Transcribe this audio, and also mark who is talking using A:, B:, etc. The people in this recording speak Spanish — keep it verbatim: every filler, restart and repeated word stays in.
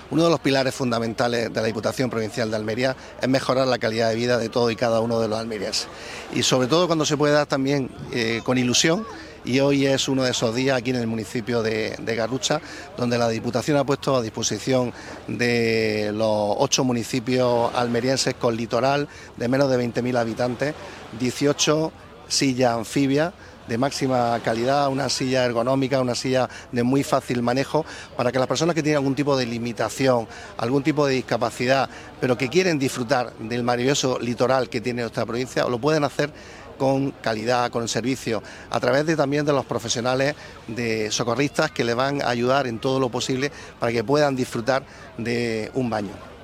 A: Uno de los pilares fundamentales de la Diputación Provincial de Almería es mejorar la calidad de vida de todo y cada uno de los almerienses. Y sobre todo cuando se puede dar también eh, con ilusión, y hoy es uno de esos días aquí en el municipio de, de Garrucha, donde la Diputación ha puesto a disposición de los ocho municipios almerienses con litoral de menos de veinte mil habitantes, dieciocho sillas anfibias de máxima calidad, una silla ergonómica, una silla de muy fácil manejo, para que las personas que tienen algún tipo de limitación, algún tipo de discapacidad, pero que quieren disfrutar del maravilloso litoral que tiene nuestra provincia, lo pueden hacer con calidad, con servicio, a través de también de los profesionales de socorristas que les van a ayudar en todo lo posible para que puedan disfrutar de un baño.